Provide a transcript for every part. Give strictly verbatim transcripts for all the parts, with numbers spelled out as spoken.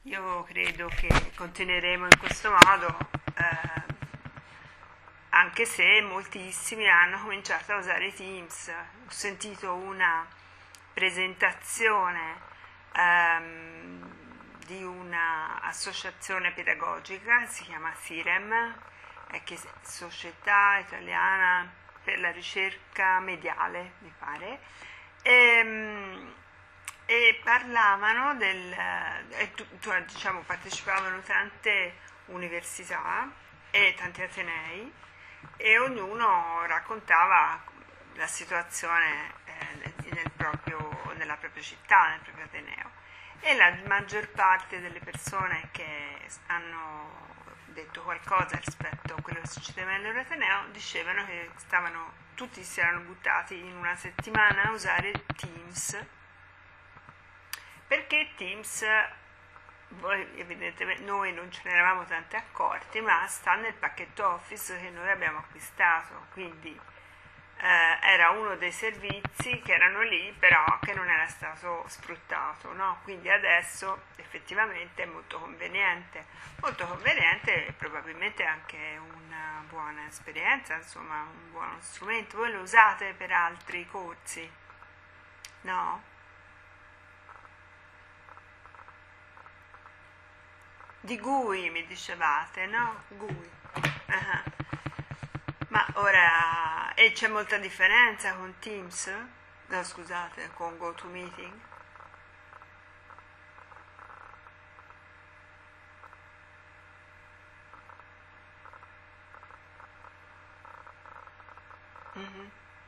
Io credo che continueremo in questo modo, eh, anche se moltissimi hanno cominciato a usare Teams. Ho sentito una presentazione ehm, di un'associazione pedagogica, si chiama SIREM, è che Società Italiana per la Ricerca Mediale, mi pare, e, e parlavano del, e tu, tu, diciamo, partecipavano tante università e tanti atenei e ognuno raccontava la situazione eh, nel proprio, nella propria città, nel proprio ateneo, e la maggior parte delle persone che hanno detto qualcosa rispetto a quello che succedeva nel loro ateneo dicevano che stavano, tutti si erano buttati in una settimana a usare Teams, perché Teams, voi, evidentemente noi non ce ne eravamo tanti accorti, ma sta nel pacchetto Office che noi abbiamo acquistato, quindi eh, era uno dei servizi che erano lì, però che non era stato sfruttato, no? Quindi adesso effettivamente è molto conveniente, molto conveniente e probabilmente anche una buona esperienza, insomma un buono strumento. Voi lo usate per altri corsi? No? Di G U I mi dicevate, no? G U I. Uh-huh. Ma ora, e c'è molta differenza con Teams? No, scusate, con GoToMeeting? Mm-hmm.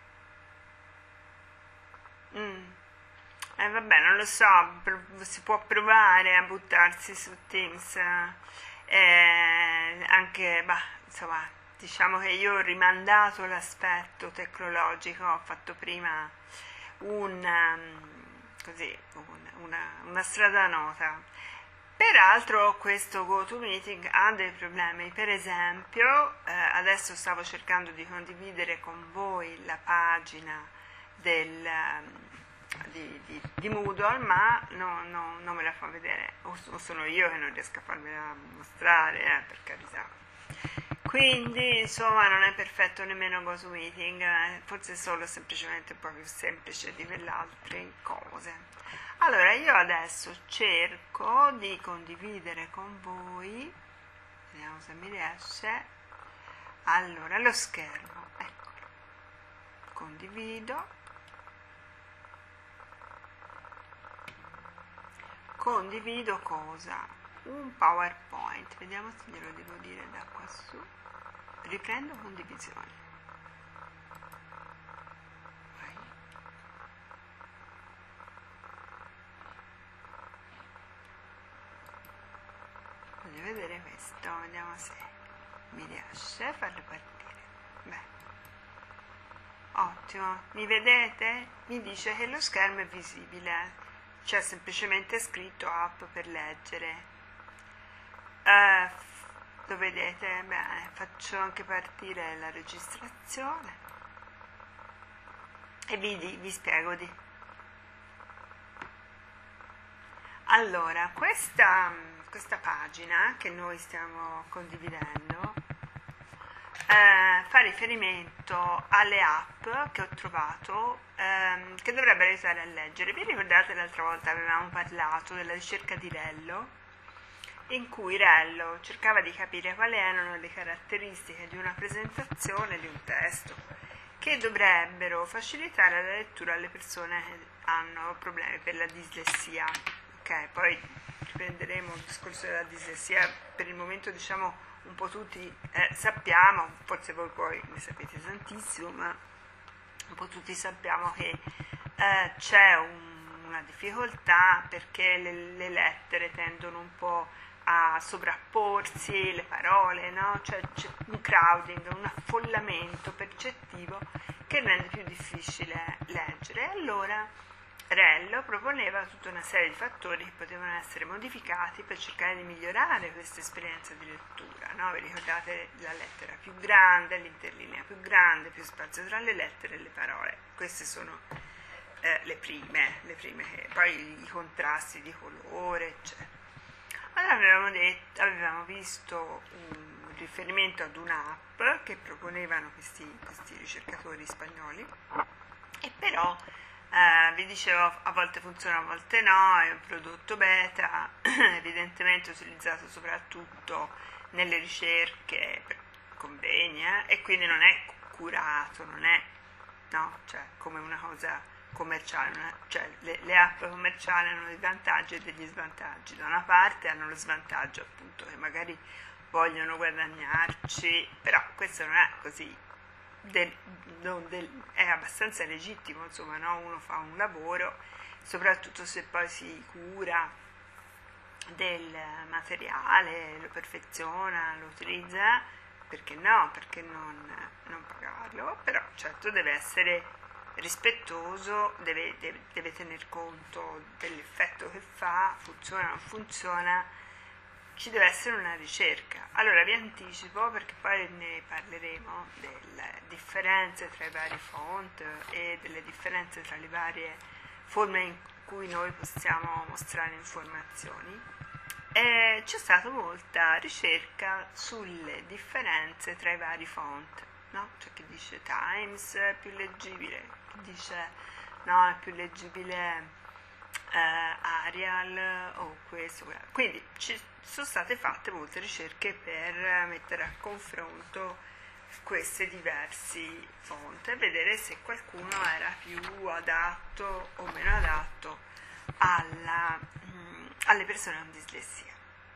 Mm. Eh, vabbè, non lo so, si può provare a buttarsi su Teams, eh, anche, bah, insomma, diciamo che io ho rimandato l'aspetto tecnologico, ho fatto prima un, um, così, un, una, una strada nota. Peraltro questo GoToMeeting ha dei problemi, per esempio eh, adesso stavo cercando di condividere con voi la pagina del... Um, Di, di, di Moodle, ma no, no, non me la fa vedere, o, o sono io che non riesco a farmela mostrare, eh, per carità. Quindi insomma non è perfetto nemmeno GoToMeeting, eh, forse solo semplicemente un po' più semplice di quelle altre cose. Allora io adesso cerco di condividere con voi, vediamo se mi riesce. Allora lo schermo, eccolo, condivido. Condivido cosa? Un PowerPoint, vediamo se glielo devo dire da qua su. Riprendo condivisione. Vai. Voglio vedere questo, vediamo se mi riesce a farlo partire. Beh, ottimo, mi vedete? Mi dice che lo schermo è visibile. C'è semplicemente scritto app per leggere. Uh, lo vedete? Bene, faccio anche partire la registrazione e vi, vi spiego di. Allora, questa, questa pagina che noi stiamo condividendo Eh, fa riferimento alle app che ho trovato ehm, che dovrebbero aiutare a leggere. Vi ricordate l'altra volta avevamo parlato della ricerca di Rello, in cui Rello cercava di capire quali erano le caratteristiche di una presentazione di un testo che dovrebbero facilitare la lettura alle persone che hanno problemi per la dislessia. Ok, poi riprenderemo il discorso della dislessia. Per il momento diciamo un po' tutti eh, sappiamo, forse voi poi ne sapete tantissimo, ma un po' tutti sappiamo che eh, c'è un, una difficoltà perché le, le lettere tendono un po' a sovrapporsi, le parole, no? Cioè c'è un crowding, un affollamento percettivo che rende più difficile leggere. Allora Rello proponeva tutta una serie di fattori che potevano essere modificati per cercare di migliorare questa esperienza di lettura, no? Vi ricordate la lettera più grande, l'interlinea più grande, più spazio tra le lettere e le parole. Queste sono eh, le prime, le prime che, poi i contrasti di colore, eccetera. avevamo, detto, avevamo visto un riferimento ad un'app che proponevano questi, questi ricercatori spagnoli, e però eh, vi dicevo, a volte funziona, a volte no, è un prodotto beta, evidentemente utilizzato soprattutto nelle ricerche per convegni, eh, e quindi non è curato, non è, no, cioè come una cosa commerciale, una, cioè le, le app commerciali hanno dei vantaggi e degli svantaggi. Da una parte hanno lo svantaggio appunto che magari vogliono guadagnarci, però questo non è così, del, non del, è abbastanza legittimo, insomma, no? Uno fa un lavoro, soprattutto se poi si cura del materiale, lo perfeziona, lo utilizza, perché no, perché non, non pagarlo, però certo deve essere rispettoso, deve, deve, deve tener conto dell'effetto che fa, funziona o non funziona, ci deve essere una ricerca. Allora vi anticipo, perché poi ne parleremo, delle differenze tra i vari font e delle differenze tra le varie forme in cui noi possiamo mostrare informazioni. E c'è stata molta ricerca sulle differenze tra i vari font, no? C'è chi dice Times è più leggibile, chi dice no, è più leggibile eh, Arial o questo, quello. Quindi ci sono state fatte molte ricerche per mettere a confronto questi diversi font e vedere se qualcuno era più adatto o meno adatto alla, mh, alle persone con dislessia,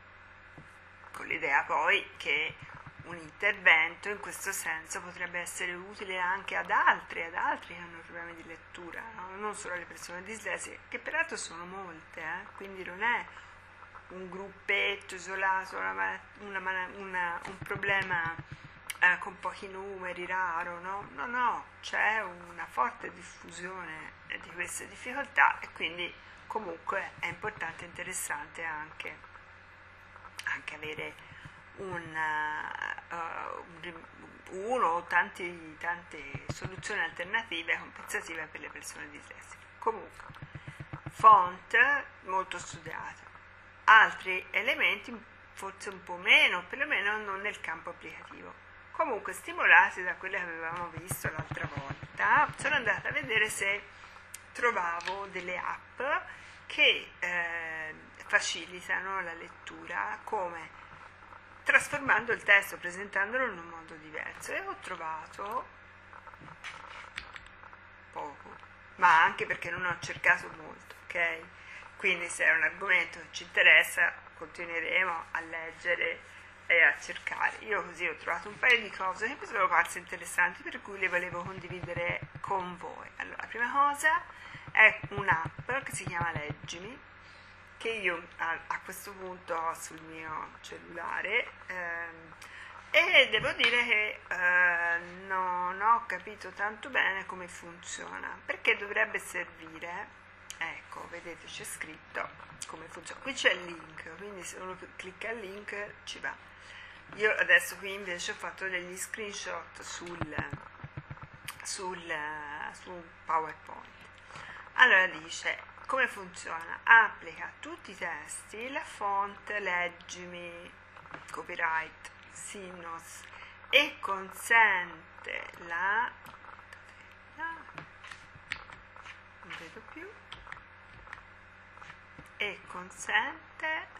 con l'idea poi che un intervento in questo senso potrebbe essere utile anche ad altri, ad altri che hanno problemi di lettura, no? Non solo alle persone dislessiche, che peraltro sono molte, eh? Quindi non è un gruppetto isolato, una, una, una, un problema eh, con pochi numeri, raro, no? No, no, c'è una forte diffusione di queste difficoltà e quindi comunque è importante e interessante anche, anche avere un, uh, uno o tanti, tante soluzioni alternative compensative per le persone dislessiche. Comunque, font molto studiato, altri elementi forse un po' meno, perlomeno non nel campo applicativo. Comunque, stimolati da quello che avevamo visto l'altra volta, sono andata a vedere se trovavo delle app che eh, facilitano la lettura, come trasformando il testo, presentandolo in un modo diverso, e ho trovato poco, ma anche perché non ho cercato molto, ok? Quindi se è un argomento che ci interessa continueremo a leggere e a cercare. Io così ho trovato un paio di cose che mi sono parse interessanti, per cui le volevo condividere con voi. Allora, la prima cosa è un'app che si chiama Leggimi, che io a, a questo punto ho sul mio cellulare, ehm, e devo dire che eh, non ho capito tanto bene come funziona, perché dovrebbe servire, ecco, vedete c'è scritto come funziona, qui c'è il link, quindi se uno clicca il link ci va. Io adesso qui invece ho fatto degli screenshot sul, sul, sul PowerPoint. Allora dice: come funziona? Applica a tutti i testi la font Leggimi, copyright, Sinus, e consente la, non vedo più, e consente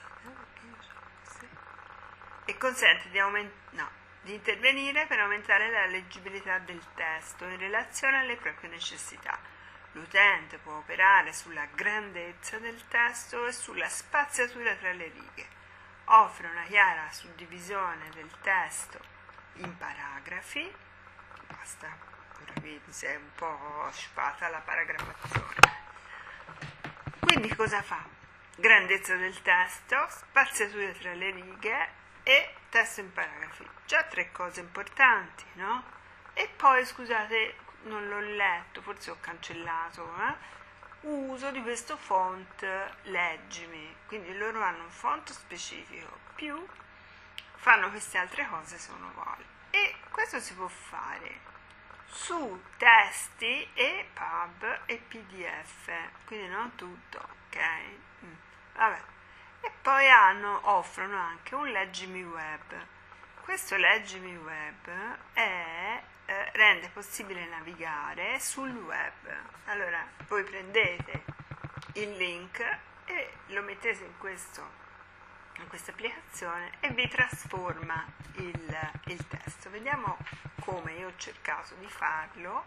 e consente di aumentare, no, di intervenire per aumentare la leggibilità del testo in relazione alle proprie necessità. L'utente può operare sulla grandezza del testo e sulla spaziatura tra le righe. Offre una chiara suddivisione del testo in paragrafi. Basta, ora qui si è un po' sciupata la paragrafazione. Quindi cosa fa? Grandezza del testo, spaziatura tra le righe e testo in paragrafi. Già tre cose importanti, no? E poi, scusate, non l'ho letto, forse ho cancellato, eh? Uso di questo font Leggimi, quindi loro hanno un font specifico, più fanno queste altre cose se uno vuole, e questo si può fare su testi e pub e pdf, quindi non tutto, ok? Mm. Vabbè. E poi hanno, offrono anche un Leggimi Web. Questo Leggimi Web è, eh, rende possibile navigare sul web. Allora voi prendete il link e lo mettete in questo in questa applicazione e vi trasforma il, il testo. Vediamo come io ho cercato di farlo.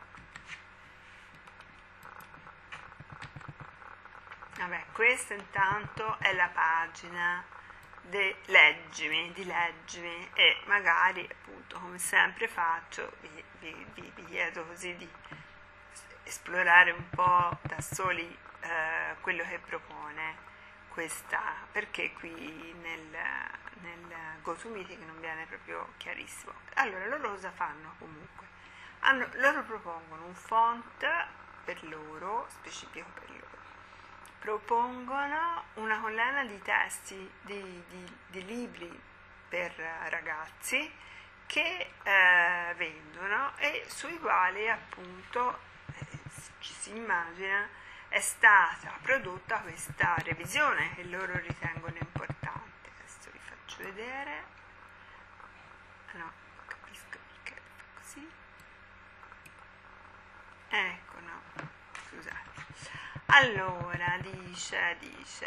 Vabbè, questa intanto è la pagina di Leggimi, di Leggimi, e magari appunto, come sempre faccio, vi, vi, vi, vi chiedo così di esplorare un po' da soli eh, quello che propone questa, perché qui nel, nel GoToMeeting non viene proprio chiarissimo. Allora loro cosa fanno comunque? Hanno, loro propongono un font per loro, specifico per loro, propongono una collana di testi, di, di, di libri per ragazzi che eh, vendono e sui quali appunto eh, ci si immagina è stata prodotta questa revisione che loro ritengono importante. Adesso vi faccio vedere. No, non capisco perché fa così. Ecco, no, scusate. Allora, dice, dice.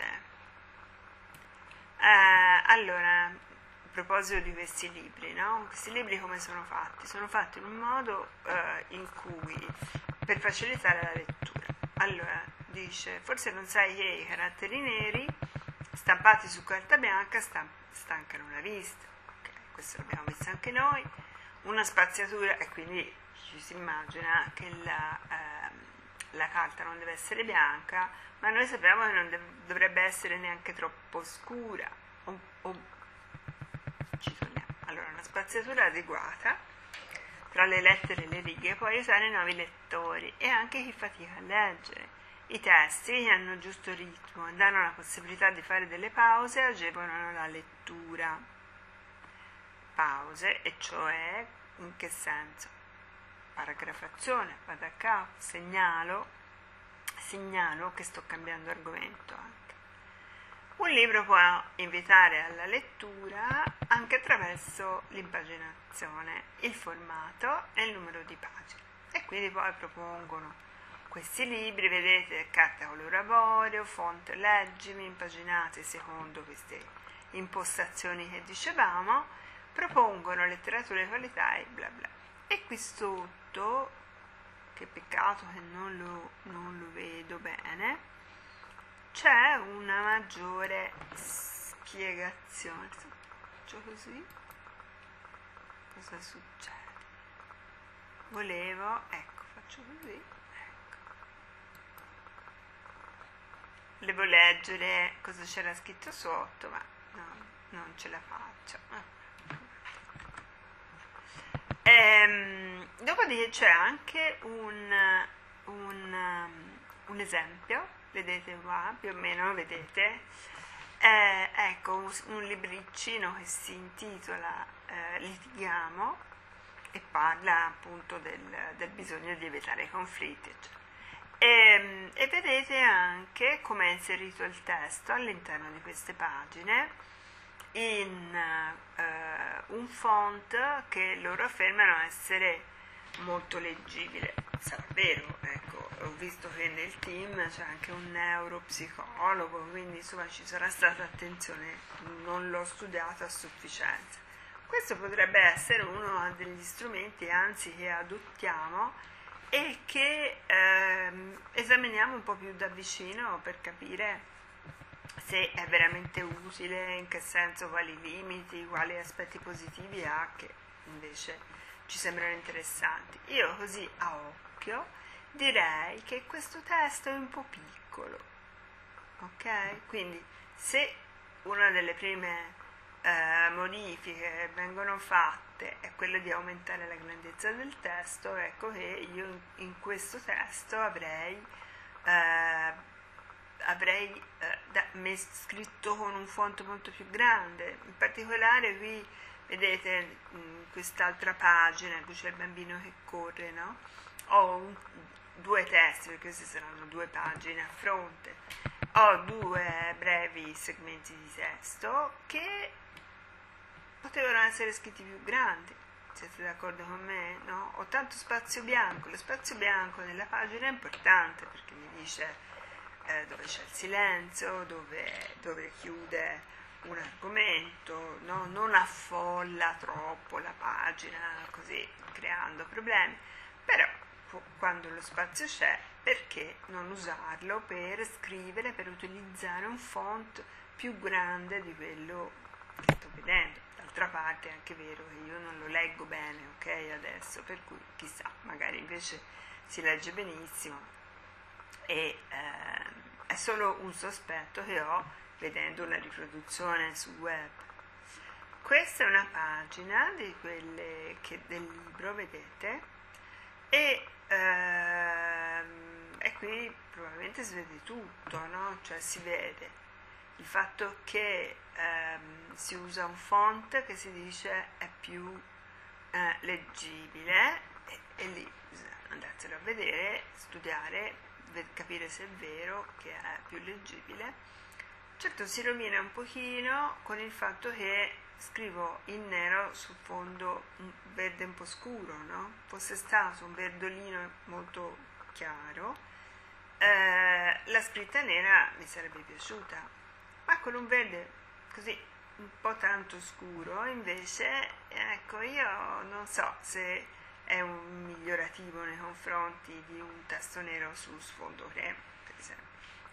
Eh, allora, a proposito di questi libri, no? Questi libri come sono fatti? Sono fatti in un modo eh, in cui, per facilitare la lettura. Allora, dice, forse non sai che i caratteri neri stampati su carta bianca stamp- stancano la vista. Okay, questo l'abbiamo visto anche noi. Una spaziatura, e quindi ci si immagina che la, ehm, la carta non deve essere bianca, ma noi sappiamo che non dov- dovrebbe essere neanche troppo scura. O, o, ci torniamo. Allora, una spaziatura adeguata tra le lettere e le righe può aiutare i nuovi lettori e anche chi fatica a leggere. I testi che hanno giusto ritmo e danno la possibilità di fare delle pause agevolano la lettura. Pause, e cioè in che senso? Paragrafazione, vado a capo, segnalo, segnalo che sto cambiando argomento anche. Un libro può invitare alla lettura anche attraverso l'impaginazione, il formato e il numero di pagine. E quindi poi propongono questi libri, vedete, carta color avorio, font Leggimi, impaginati secondo queste impostazioni che dicevamo, propongono letteratura di qualità e bla bla. E qui sotto, che peccato che non lo, non lo vedo bene, c'è una maggiore spiegazione. Se faccio così, cosa succede? Volevo, ecco, faccio così, ecco. Volevo leggere cosa c'era scritto sotto, ma no, non ce la faccio. Ehm, dopodiché c'è anche un, un, un esempio. Vedete qua, più o meno, vedete, eh, ecco un, un libriccino che si intitola eh, Litighiamo e parla appunto del, del bisogno di evitare i conflitti. E, e vedete anche come è inserito il testo all'interno di queste pagine in eh, un font che loro affermano essere molto leggibile. Sarà vero, ecco, ho visto che nel team c'è anche un neuropsicologo, quindi insomma ci sarà stata attenzione, non l'ho studiato a sufficienza. Questo potrebbe essere uno degli strumenti, anzi, che adottiamo e che ehm, esaminiamo un po' più da vicino per capire se è veramente utile, in che senso, quali limiti, quali aspetti positivi ha che invece ci sembrano interessanti. Io così a occhio direi che questo testo è un po' piccolo, ok? Quindi se una delle prime eh, modifiche che vengono fatte è quella di aumentare la grandezza del testo, ecco che io in, in questo testo avrei eh, avrei eh, da, messo, scritto con un font molto più grande. In particolare qui vedete in quest'altra pagina, qui c'è il bambino che corre, no? Ho un, due testi, perché queste saranno due pagine a fronte. ho due brevi segmenti di testo che potevano essere scritti più grandi. Siete d'accordo con me? No? Ho tanto spazio bianco. Lo spazio bianco nella pagina è importante perché mi dice eh, dove c'è il silenzio, dove, dove chiude un argomento, no? Non affolla troppo la pagina così creando problemi. Però quando lo spazio c'è, perché non usarlo per scrivere, per utilizzare un font più grande di quello che sto vedendo? D'altra parte è anche vero che io non lo leggo bene, ok, adesso, per cui chissà, magari invece si legge benissimo e eh, è solo un sospetto che ho vedendo una riproduzione sul web. Questa è una pagina di quelle che, del libro, vedete, e, ehm, e qui probabilmente si vede tutto, no? Cioè si vede il fatto che ehm, si usa un font che si dice è più eh, leggibile e, e lì bisogna andarselo a vedere, studiare, ved- capire se è vero che è più leggibile. Certo si rovina un pochino con il fatto che scrivo in nero su fondo un verde un po' scuro, no? Fosse stato un verdolino molto chiaro, eh, la scritta nera mi sarebbe piaciuta. Ma con un verde così un po' tanto scuro invece, ecco, io non so se è un migliorativo nei confronti di un testo nero su sfondo crema, per esempio.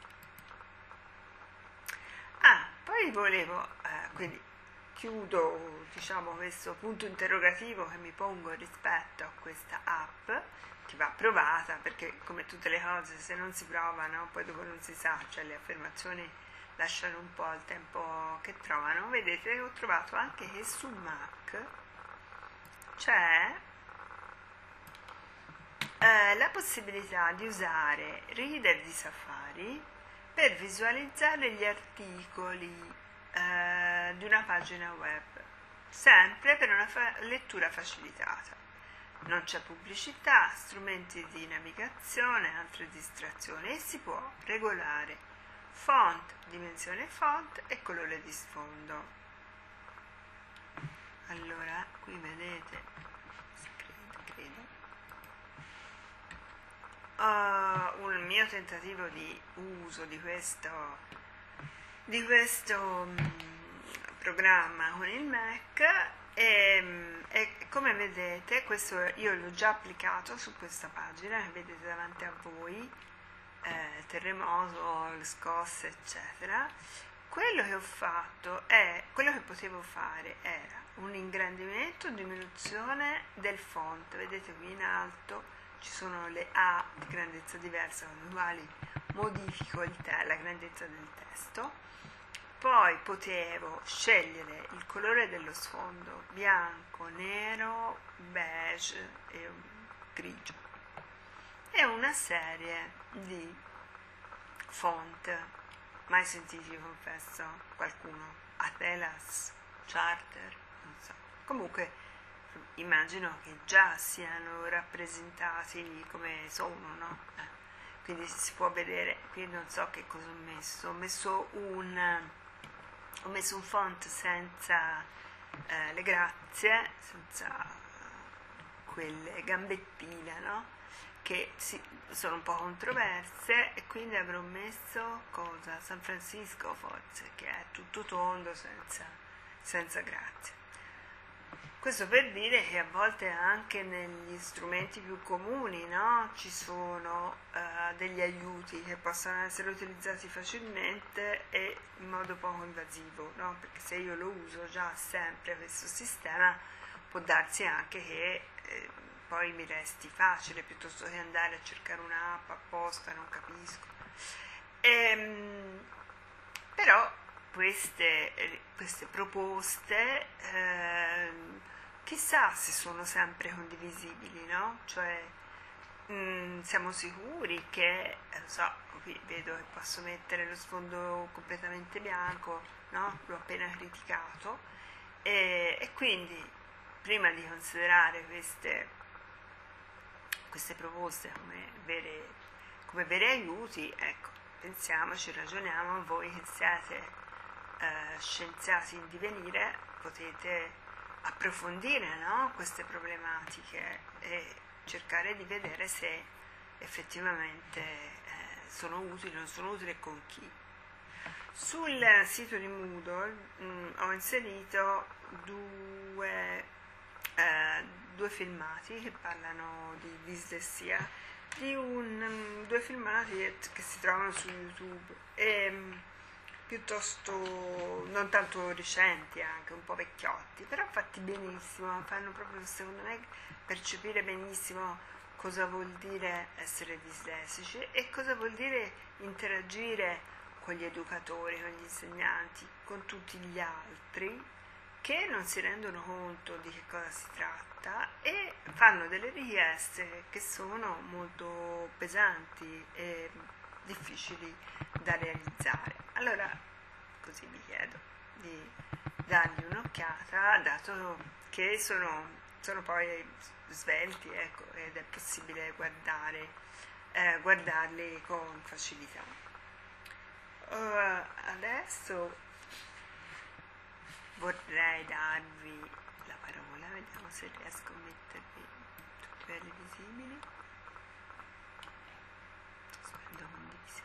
Ah, poi volevo, eh, quindi chiudo, diciamo, questo punto interrogativo che mi pongo rispetto a questa app, che va provata, perché come tutte le cose, se non si provano, poi dopo non si sa, cioè le affermazioni lasciano un po' il tempo che trovano. Vedete, ho trovato anche che su Mac c'è eh, la possibilità di usare Reader di Safari per visualizzare gli articoli eh, di una pagina web, sempre per una fa- lettura facilitata. Non c'è pubblicità, strumenti di navigazione, altre distrazioni e si può regolare font, dimensione font e colore di sfondo. Allora, qui vedete, credo, credo. Uh, un mio tentativo di uso di questo, di questo um, programma con il Mac e, e come vedete, questo io l'ho già applicato su questa pagina che vedete davanti a voi. Eh, terremoto, le scosse, eccetera. Quello che ho fatto è, quello che potevo fare era un ingrandimento e diminuzione del font. Vedete qui in alto ci sono le A di grandezza diversa con le quali modifico il te- la grandezza del testo. Poi potevo scegliere il colore dello sfondo, bianco, nero, beige e grigio, e una serie di font mai sentiti, confesso, qualcuno, Atelas, Charter, non so, comunque immagino che già siano rappresentati come sono, no? Eh, quindi si può vedere, qui non so che cosa ho messo, ho messo un, ho messo un font senza eh, le grazie, senza quelle gambettine, no? Che sì, sono un po' controverse, e quindi avrò messo cosa? San Francisco forse, che è tutto tondo senza, senza grazie. Questo per dire che a volte anche negli strumenti più comuni, no? Ci sono uh, degli aiuti che possono essere utilizzati facilmente e in modo poco invasivo, no? Perché se io lo uso già sempre questo sistema, può darsi anche che eh, poi mi resti facile piuttosto che andare a cercare un'app apposta, non capisco. Ehm, però queste, queste proposte ehm, chissà se sono sempre condivisibili, no? Cioè mh, siamo sicuri che, eh, so, qui vedo che posso mettere lo sfondo completamente bianco, no? L'ho appena criticato, e, e quindi prima di considerare queste queste proposte come vere, come veri aiuti, ecco, pensiamoci, ragioniamo, voi che siete eh, scienziati in divenire potete approfondire, no, queste problematiche e cercare di vedere se effettivamente eh, sono utili o non sono utili e con chi. Sul sito di Moodle mh, ho inserito due, eh, due filmati che parlano di dislessia, di un, um, due filmati che si trovano su YouTube, e, um, piuttosto non tanto recenti, anche un po' vecchiotti, però fatti benissimo, fanno proprio secondo me percepire benissimo cosa vuol dire essere dislessici e cosa vuol dire interagire con gli educatori, con gli insegnanti, con tutti gli altri che non si rendono conto di che cosa si tratta e fanno delle richieste che sono molto pesanti e difficili da realizzare. Allora, così vi chiedo di dargli un'occhiata, dato che sono, sono poi svelti, ecco, ed è possibile guardare, eh, guardarli con facilità. Uh, adesso vorrei darvi la parola, vediamo se riesco a mettervi tutti belli visibili. Sospendo condivisione.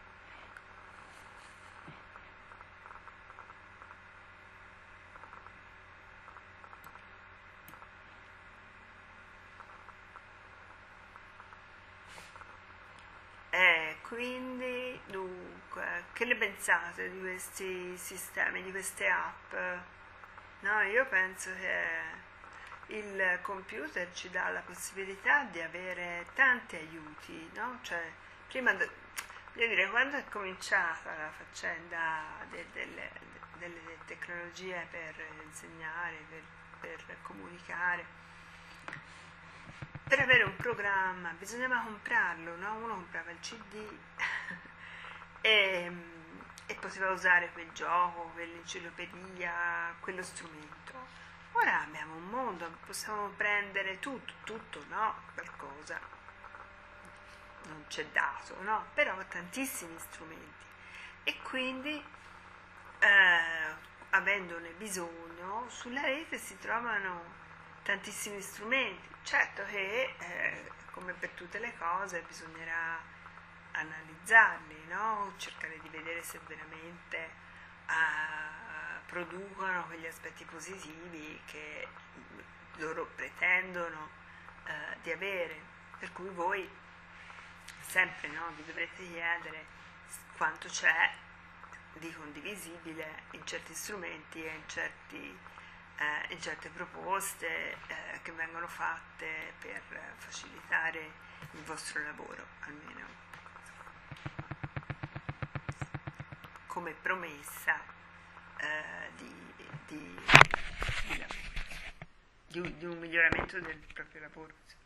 E quindi, dunque, che ne pensate di questi sistemi, di queste app? No, io penso che il computer ci dà la possibilità di avere tanti aiuti, no? Cioè, prima, voglio dire, quando è cominciata la faccenda de, delle, delle tecnologie per insegnare, per, per comunicare, per avere un programma bisognava comprarlo, no? Uno comprava il C D e, e poteva usare quel gioco, quell'enciclopedia, quello strumento. Ora abbiamo un mondo, possiamo prendere tutto, tutto, no? Qualcosa non c'è dato, no? Però tantissimi strumenti. E quindi, eh, avendone bisogno, sulla rete si trovano tantissimi strumenti. Certo che, eh, come per tutte le cose, bisognerà analizzarli, no? Cercare di vedere se veramente eh, producono quegli aspetti positivi che loro pretendono eh, di avere. Per cui voi sempre, no, vi dovrete chiedere quanto c'è di condivisibile in certi strumenti e in certi Eh, in certe proposte eh, che vengono fatte per facilitare il vostro lavoro, almeno come promessa eh, di, di, di, di, un, di un miglioramento del proprio lavoro.